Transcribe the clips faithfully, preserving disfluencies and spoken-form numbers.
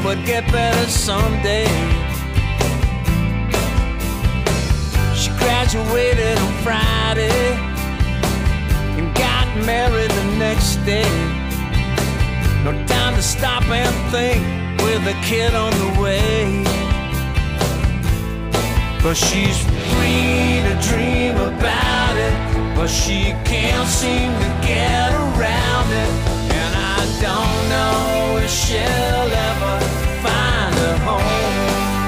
would get better someday. She graduated on Friday and got married the next day. No time to stop and think with a kid on the way. But she's free to dream about it, but she can't seem to get around it. And I don't know if she'll ever find a home.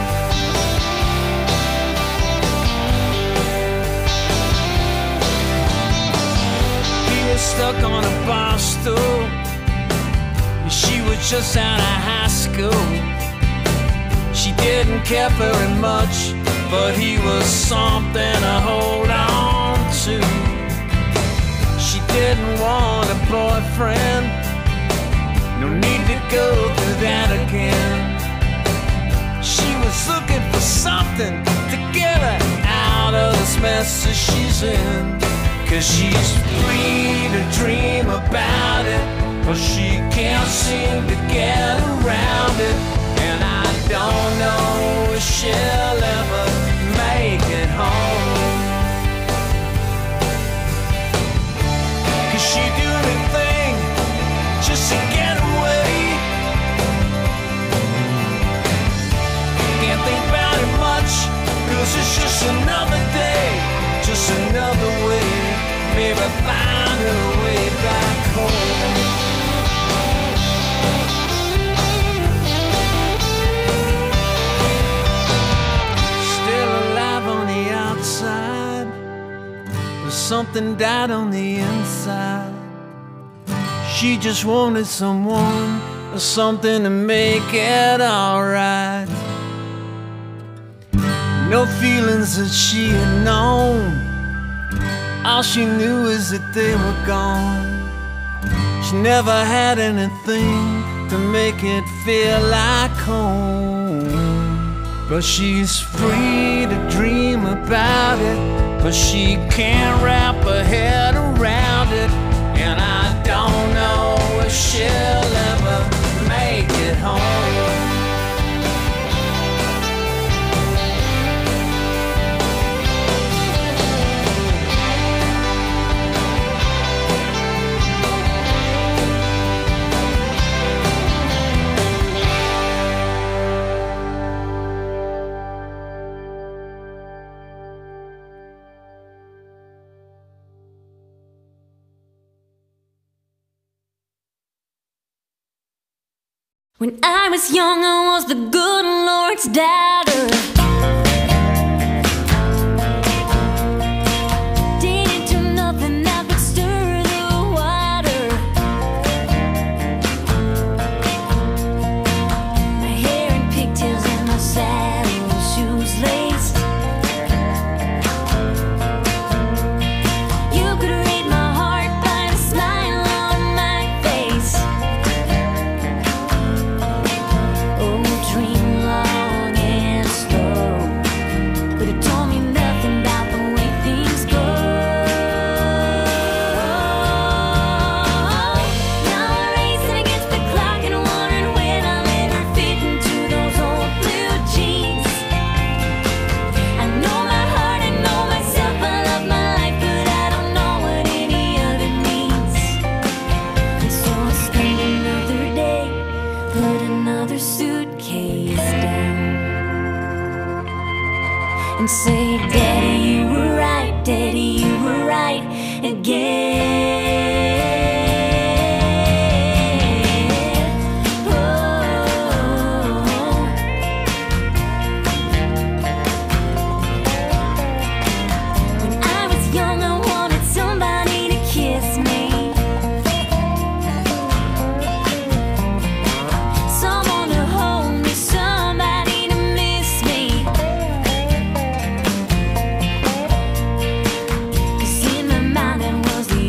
He was stuck on a bar stool. She was just out of high school. She didn't care very much, but he was something to hold on to. She didn't want a boyfriend, no need to go through that again. She was looking for something to get her out of this mess that she's in. Cause she's free to dream about it, but she can't seem to get around it. And I don't know if she'll ever make it home. Cause she'd do anything just to get away. Can't think about it much, cause it's just another day, just another way. Maybe find her way back home. But something died on the inside. She just wanted someone or something to make it alright. No feelings that she had known, all she knew is that they were gone. She never had anything to make it feel like home. But she's free to dream about it, but she can't wrap her head around it. And I don't know if she'll ever make it home. When I was young, I was the good Lord's daughter. Didn't do nothing that would stir the water. My hair in pigtails and my saddle shoes laced. You could read my heart by the smile on my face. Dream long and slow, but it told me nothing about the way things go. Now I'm racing against the clock and wondering when I'll ever fit into those old blue jeans. I know my heart, I know myself, I love my life, but I don't know what any of it means. And so I spend another day, put another suitcase down, and say, Daddy, you were right, Daddy, you were right again. Oh. When I was young, I wanted somebody to kiss me, someone to hold me, somebody to miss me. Cause in my mind I was the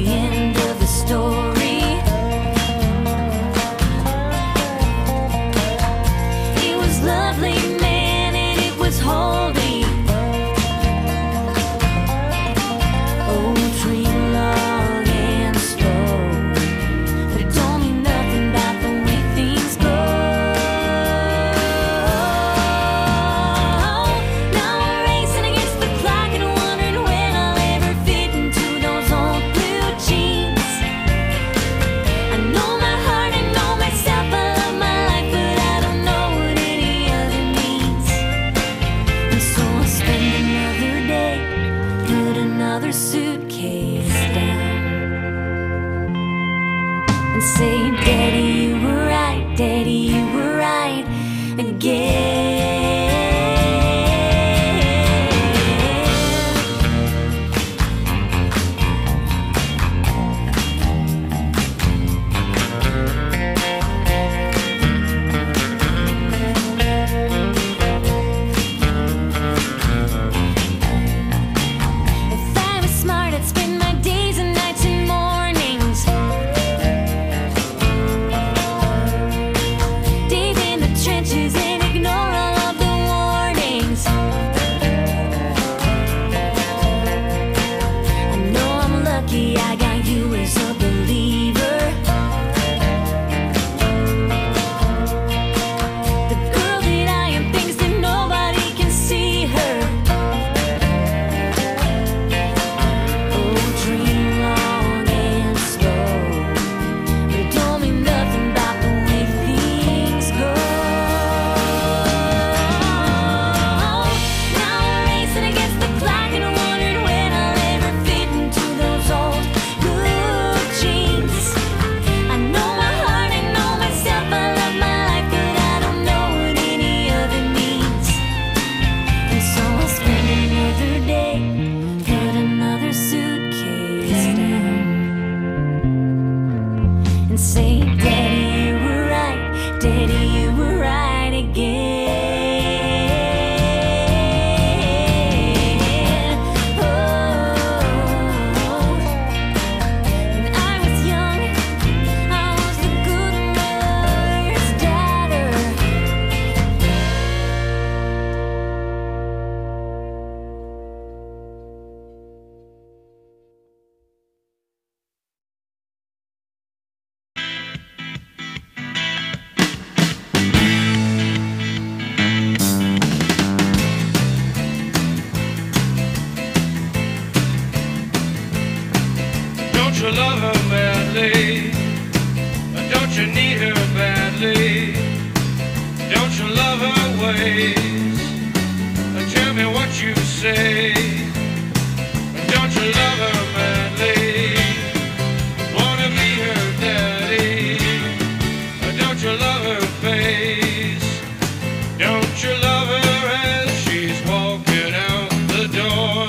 you love her madly? Don't you need her badly? Don't you love her ways? Tell me what you say. Don't you love her madly? Wanna be her daddy? Don't you love her face? Don't you love her as she's walking out the door?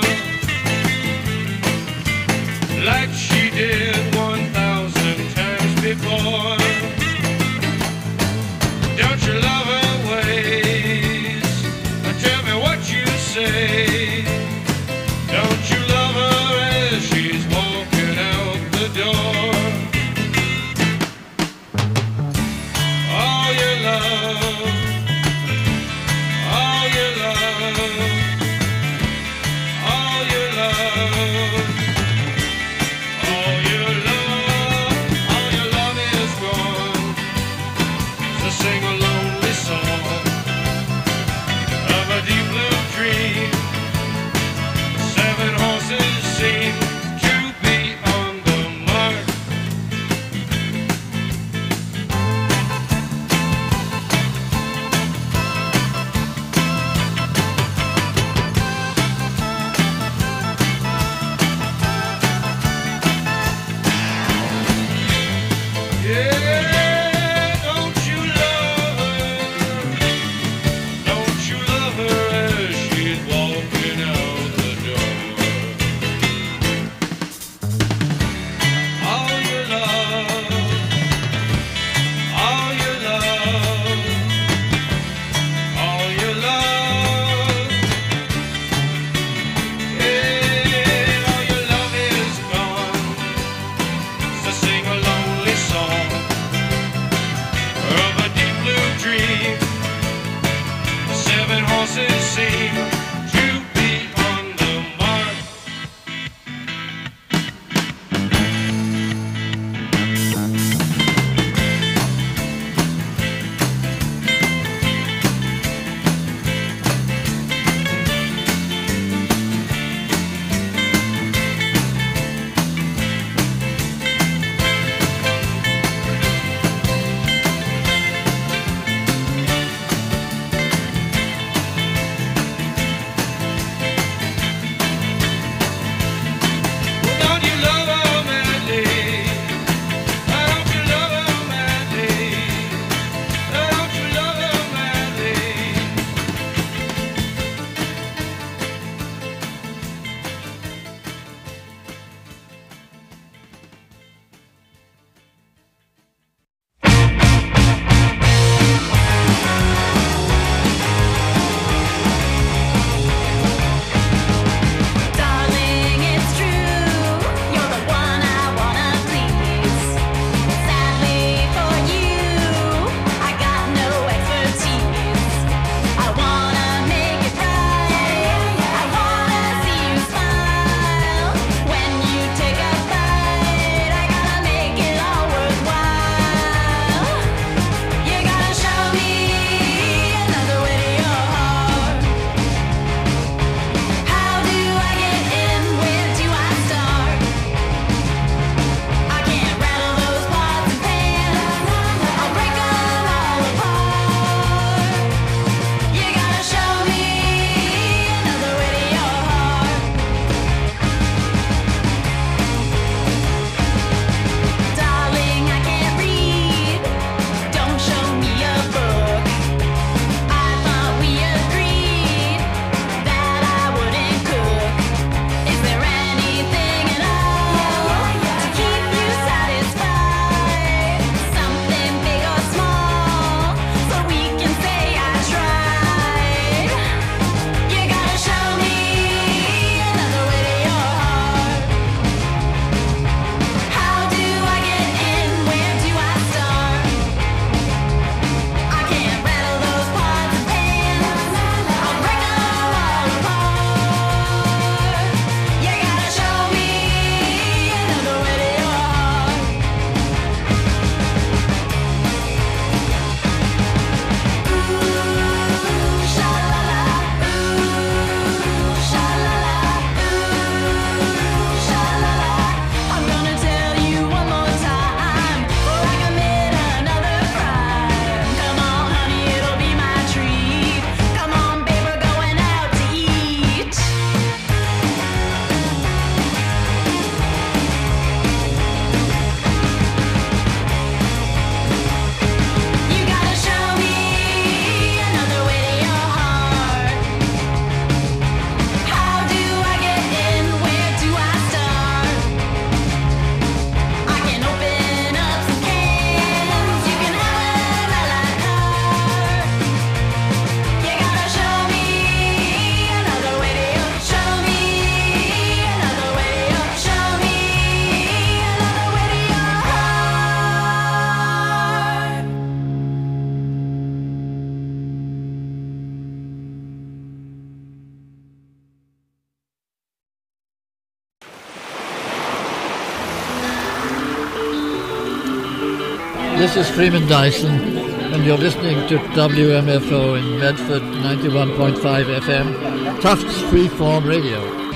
Like she did one thousand times before. Don't you love her ways? Tell me what you say. Don't you love her as she's walking out the door? All your love, all your love, all your love, This is Freeman Dyson, and you're listening to W M F O in Medford, ninety-one point five F M, Tufts Freeform Radio.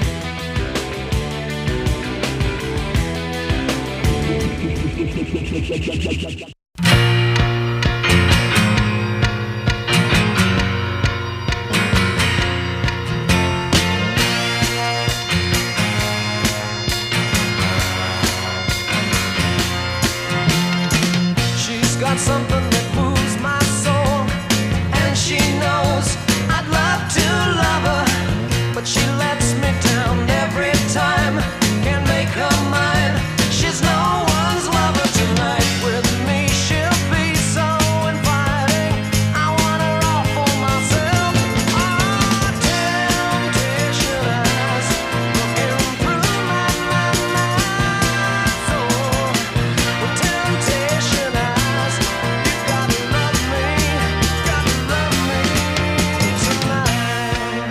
Something that moves my soul, and she knows I'd love to love her, but she lets me down every time. Can't make her mine. She's no one's lover tonight. With me she'll be so inviting. I want her all for myself. Oh, temptation eyes looking through my, my, my soul. With temptation eyes, gotta love me, gotta love me tonight.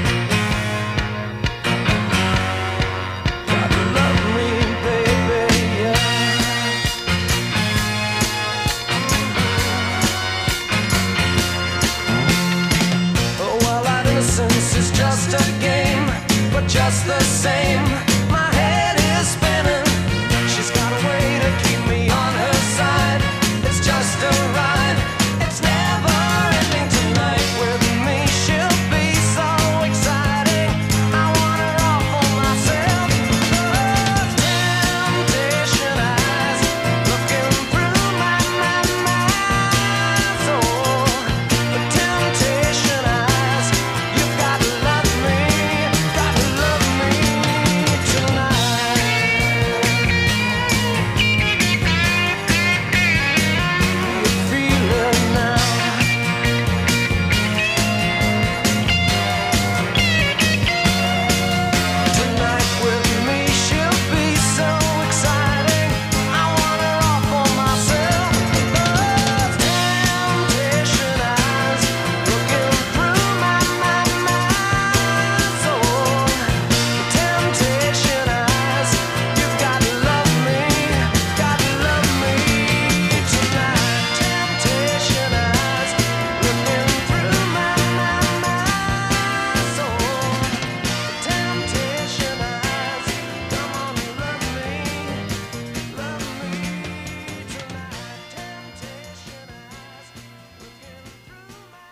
Gotta love me, baby, yeah. Oh, well, our innocence is just a game, but just the same, my head is spinning. She's got a way to keep me on her side. It's just a ride. It's never ending tonight. With me she'll be so exciting. I want her all for myself. Those temptation eyes looking through my, my, my soul. The temptation eyes, you gotta love me, gotta love me tonight. You feel it now. Tonight with me she'll be so exciting. I want her all for myself. Those temptation eyes looking through my, my, my soul. The temptation eyes, you gotta love me, gotta love me tonight. Temptation eyes looking through my, my, my soul. The temptation eyes, come on and love me, love me tonight. Temptation eyes looking through my,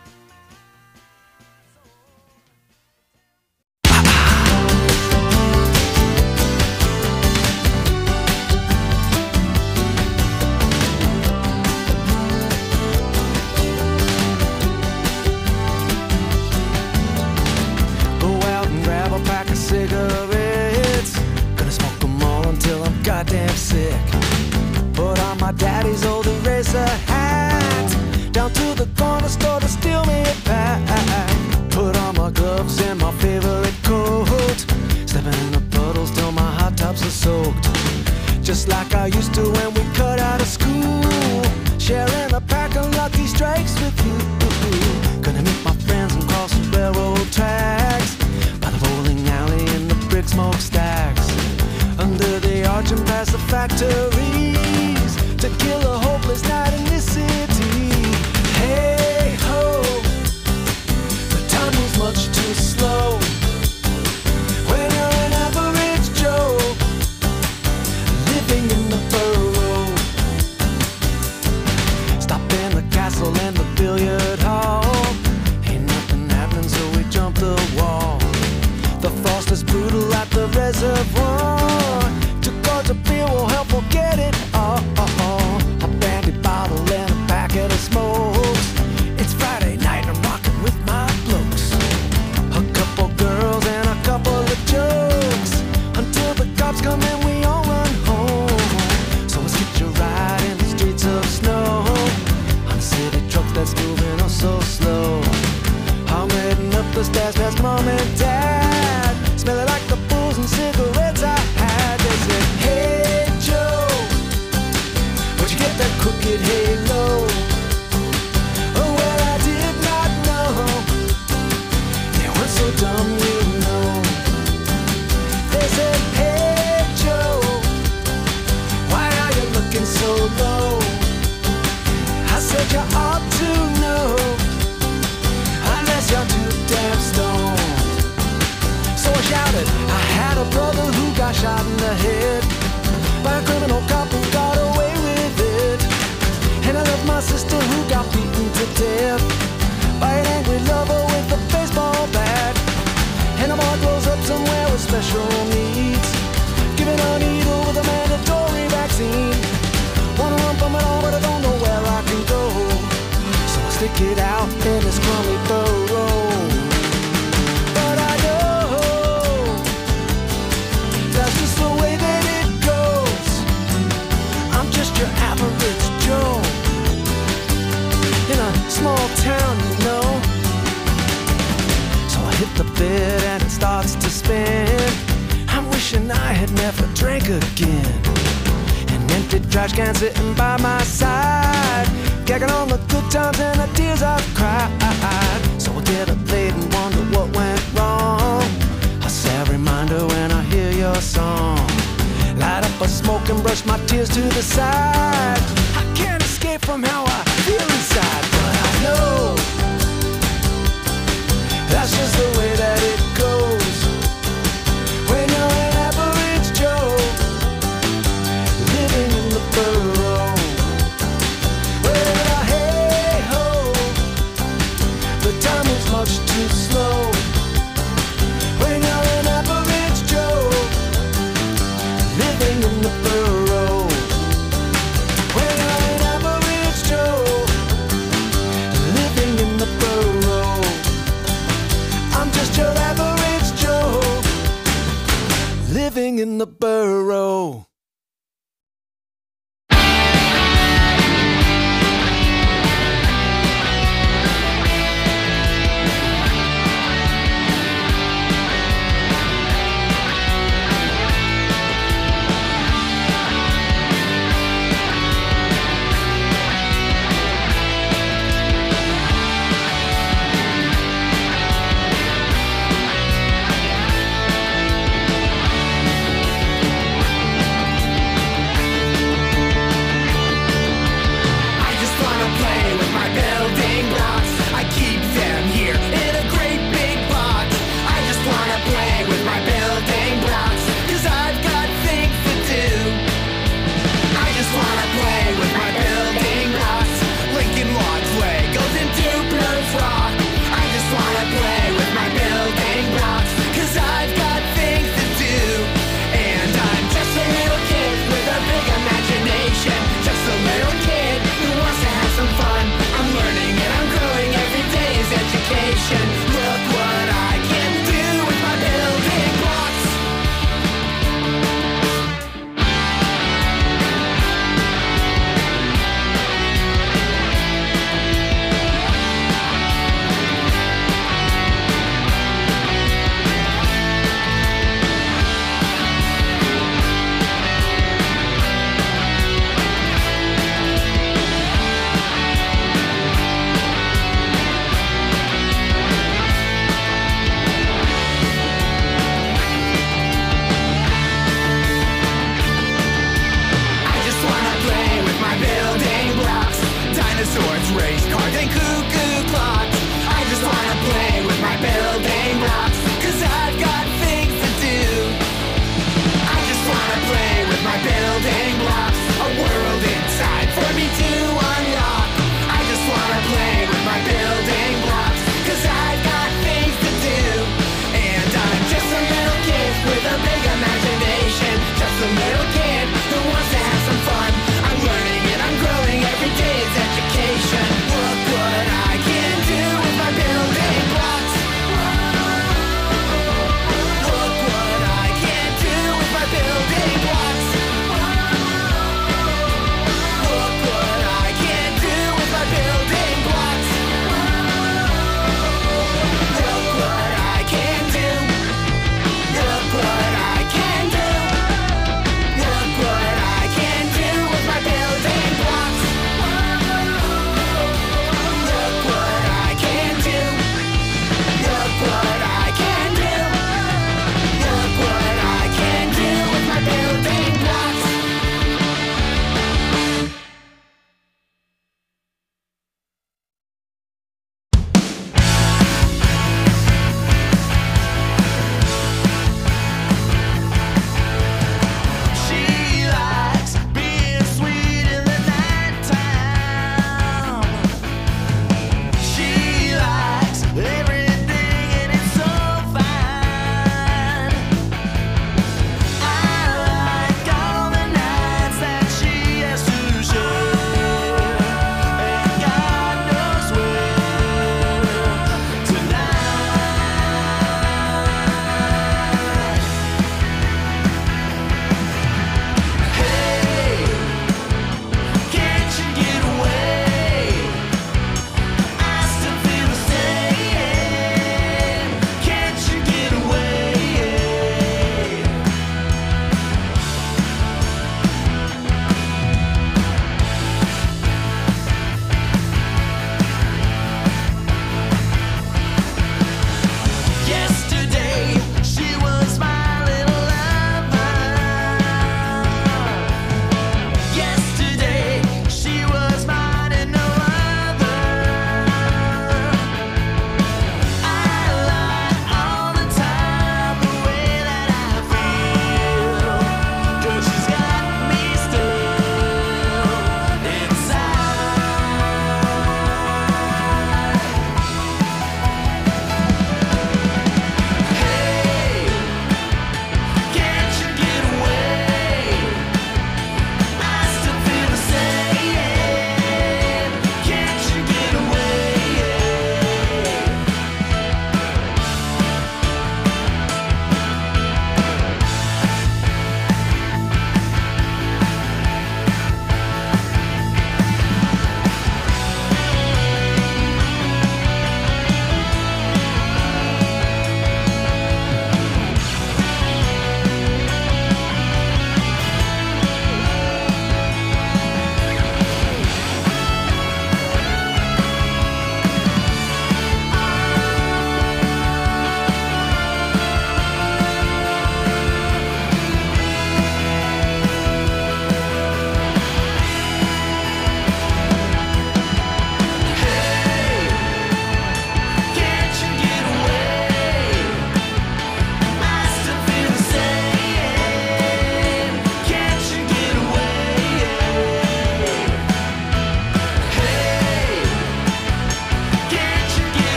Go out and grab a pack of cigarettes. Gonna smoke them all until I'm goddamn sick. Put on my daddy's old eraser hat. Down to the corner store to steal me a pack. Put on my gloves and my favorite coat. Stepping in the puddles till my hot tops are soaked. Just like I used to when we cut out of school. Sharing a pack of Lucky Strikes with you. Gonna meet my friends and cross the railroad tracks. By the bowling alley and the brick smokestacks. Under the arch and past the factories. To kill a hopeless night in this city. Hey ho, the time moves much too slow. When you're an average Joe, living in the borough. Stop in the castle and the billiard hall. Ain't nothing happening, so we jump the wall. The frost is brutal at the reservoir. Two cards of beer will help forget it all. A brandy bottle and a packet of smokes. It's Friday night, I'm rocking with my blokes. A couple girls and a couple of jokes. Until the cops come and we all run home. So let's get you ride in the streets of snow. On a city truck that's moving oh so slow. I'm heading up the stairs past mom and dad. Smelling like the booze and cigarettes I had. They said, hey it out in this crummy burrow. But I know that's just the way that it goes. I'm just your average Joe in a small town, you know. So I hit the bed and it starts to spin. I'm wishing I had never drank again. An empty trash can sitting by my side, gagging on the good times and the tears I've cried. So I get up late and wonder what went wrong. A sad reminder when I hear your song. Light up a smoke and brush my tears to the side. I can't escape from how I feel inside, but I know that's just the way that it goes. When you're an average Joe living in the burrow. Well, hey ho, the time is much too slow. When you're an average Joe living in the burrow. When you're an average Joe living in the burrow. I'm just your average Joe living in the burrow.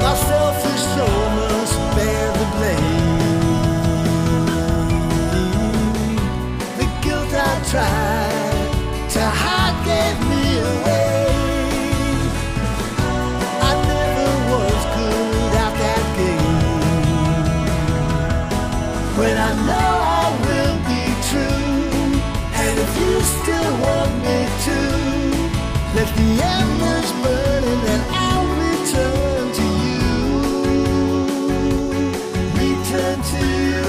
My selfish soul must bear the blame. The guilt I tried to hide gave me away. I never was good at that game. When I know I will be true, and if you still want me to, let the embers burn and then I'll return to you. Return to you.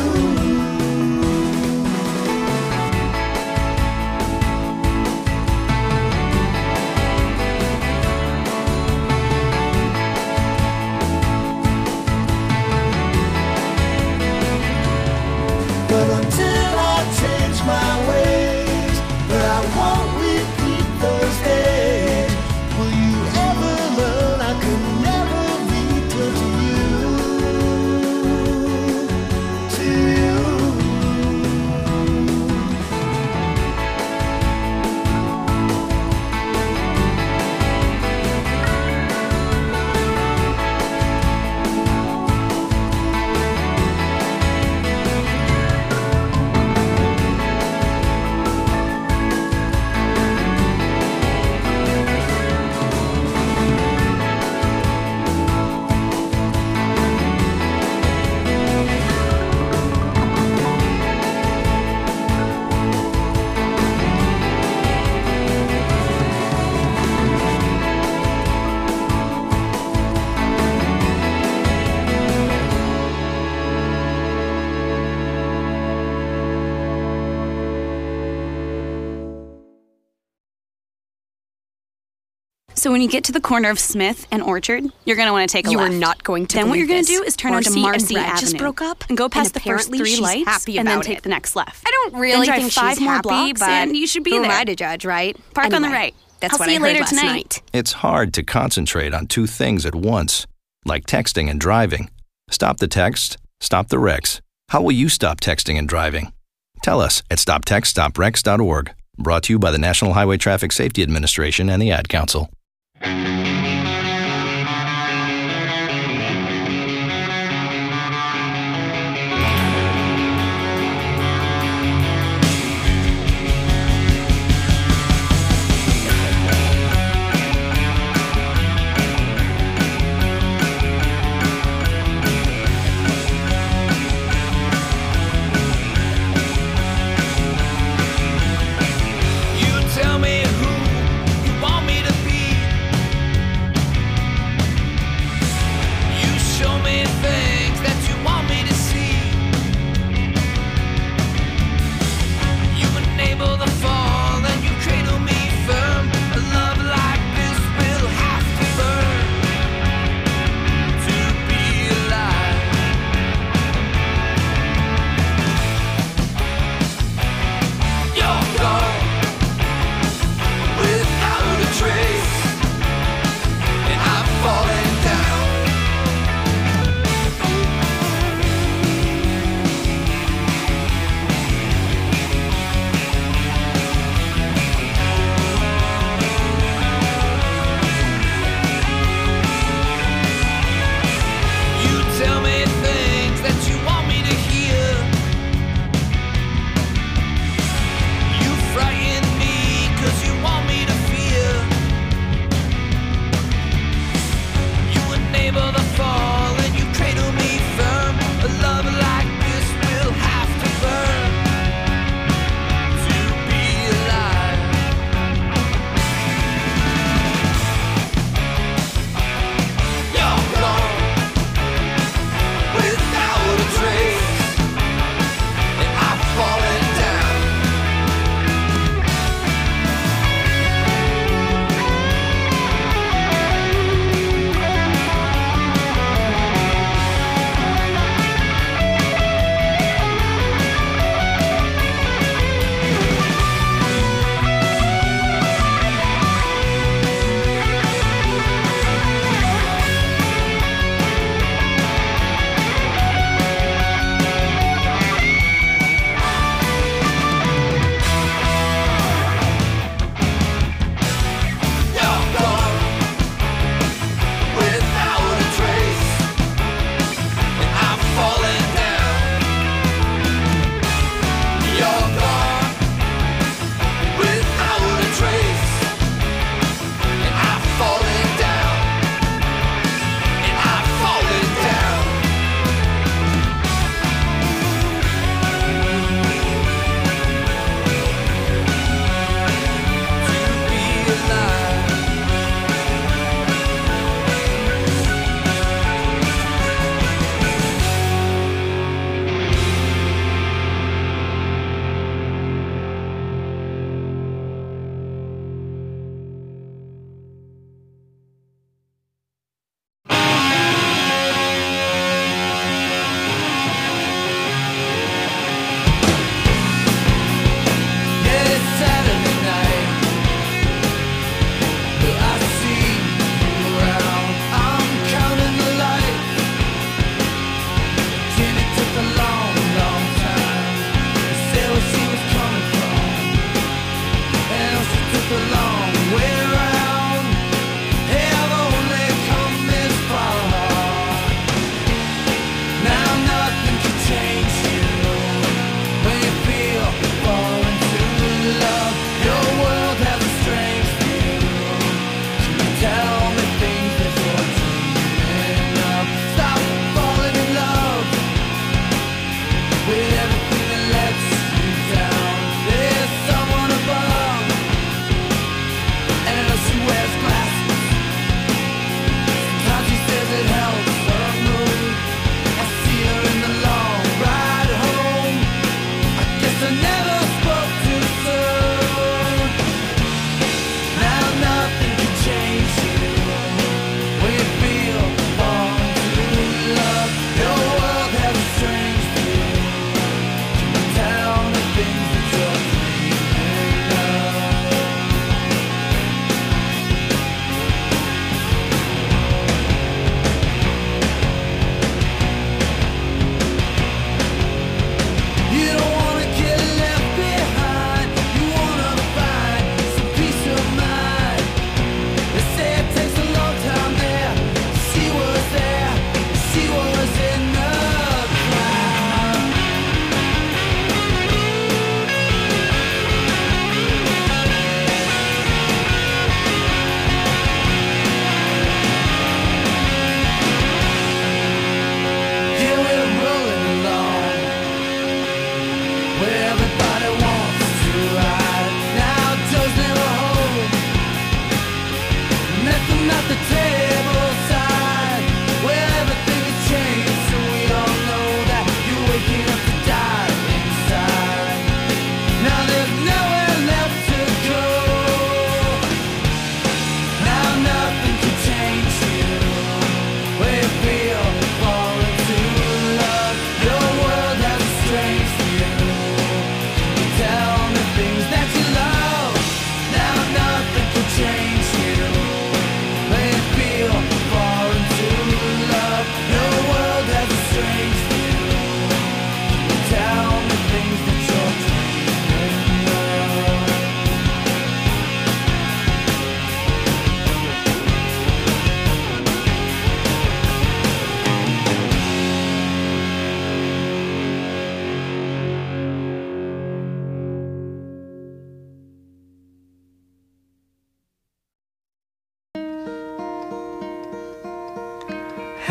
But until I change my ways, but I won't repeat those days. Will you ever learn I could never return to you? To you. So when you get to the corner of Smith and Orchard, you're going to want to take a You left. are not going to Then what you're believe going to this. do is turn Marcy onto Marcy and Brad Avenue. just broke up, and go past and the first apparently three she's lights, happy and then about take it. the next left. I don't really Then drive think five she's more happy, blocks, but and you should be who there. am I to judge, right? Park on the Anyway, right. That's I'll what see I you heard later last tonight. night. It's hard to concentrate on two things at once, like texting and driving. Stop the text, stop the wrecks. How will you stop texting and driving? Tell us at stop text stop wrecks dot org. Brought to you by the National Highway Traffic Safety Administration and the Ad Council. You tell me who you want me to be.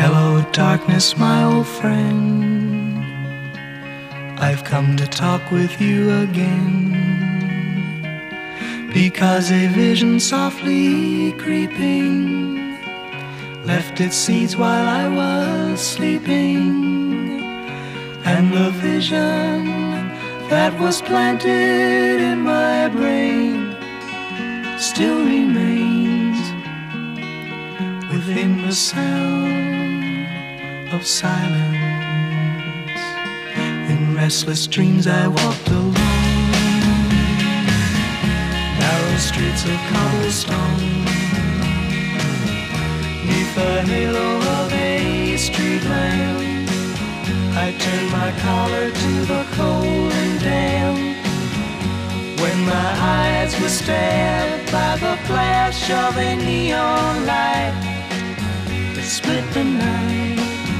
Hello, darkness, my old friend. I've come to talk with you again, because a vision softly creeping left its seeds while I was sleeping, and the vision that was planted in my brain still remains within the sound of silence. In restless dreams I walked alone, narrow streets of cobblestone, neath the halo of a street lamp. I turned my collar to the cold and damp, when my eyes were stabbed by the flash of a neon light that split the night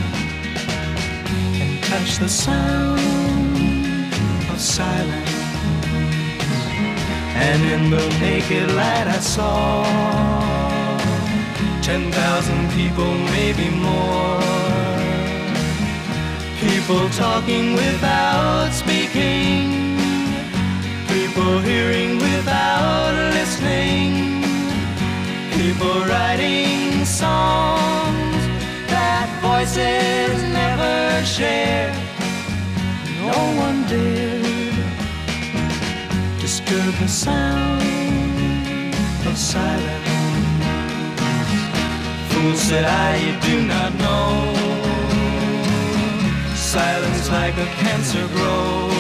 and touched the sound of silence. And in the naked light I saw ten thousand people, maybe more, people talking without speaking, people hearing without listening, people writing songs that voices never shared. No one dared disturb the sound of silence. Fool, said I, you do not know, silence like a cancer grows.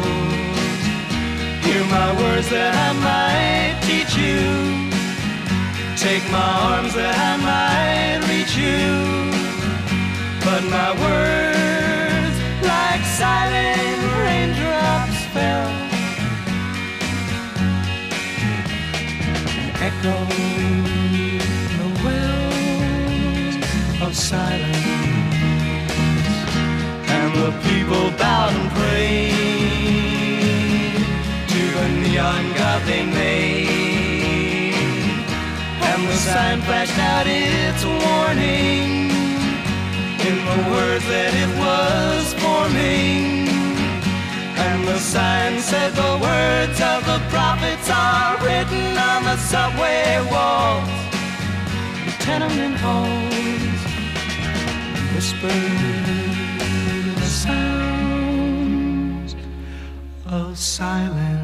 Hear my words that I might teach you, take my arms that I might reach you, but my words like silent raindrops fell, echoing the wells of silence. And the people bowed and prayed to the neon god they made, and the sign flashed out its warning in the words that it was forming. And the sign said the words of the prophets are written on the subway walls, the tenement halls, whispered the sounds of silence.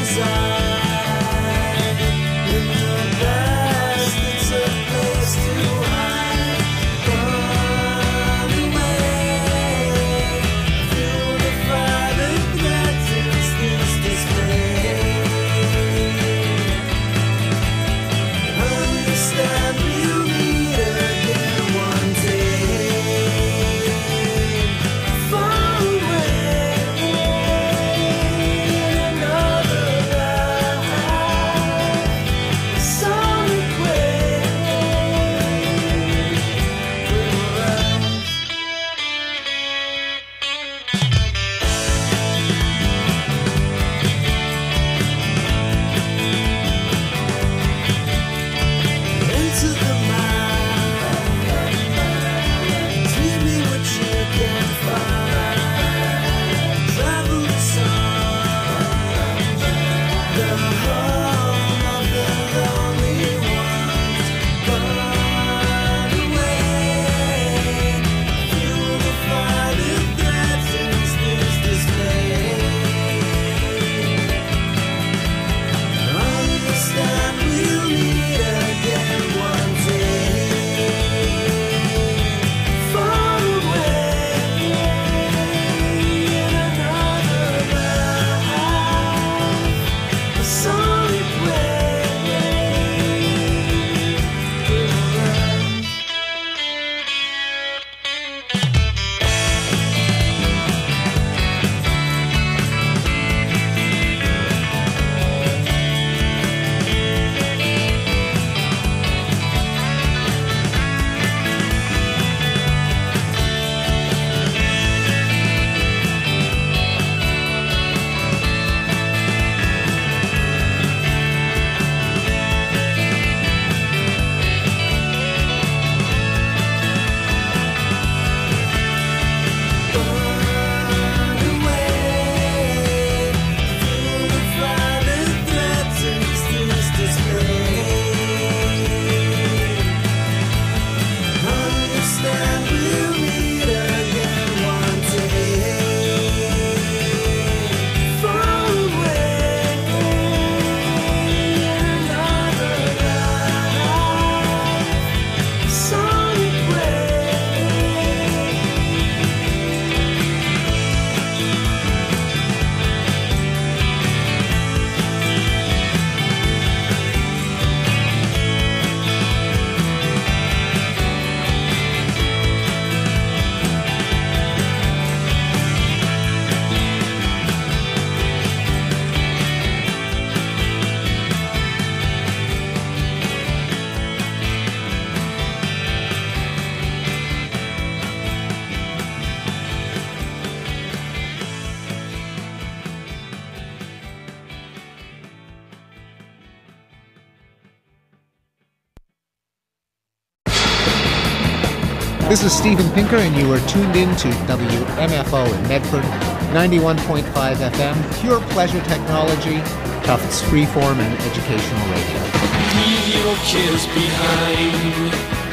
This is Steven Pinker, and you are tuned in to W M F O in Medford, ninety-one point five F M, pure pleasure technology, Tufts freeform and educational radio. Leave your cares behind.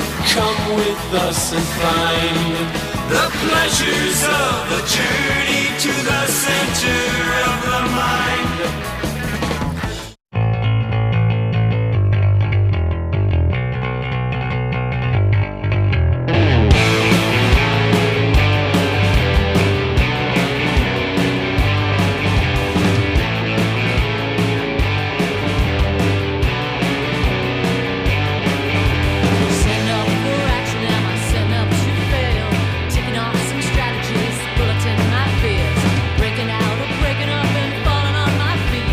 Come with us and find the pleasures of the journey to the center of the mind. Breaking out or breaking up and falling on my feet.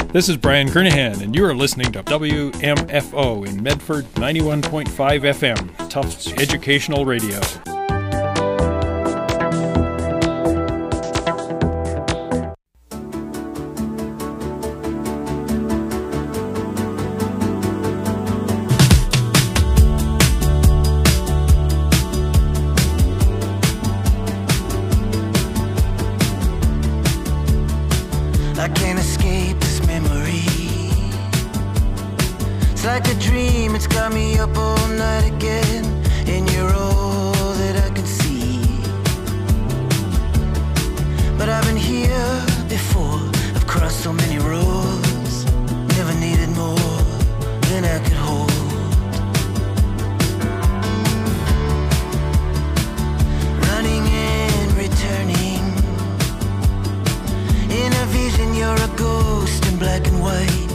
This is Brian Kernahan, and you are listening to W M F O in Medford, ninety-one point five F M, Tufts Educational Radio. I can't escape this memory. It's like a dream, it's got me up all night again. And you're all that I can see. But I've been here before, I've crossed so many roads. Never needed more than I could hold. Running and returning. In a vision, you're a ghost in black and white.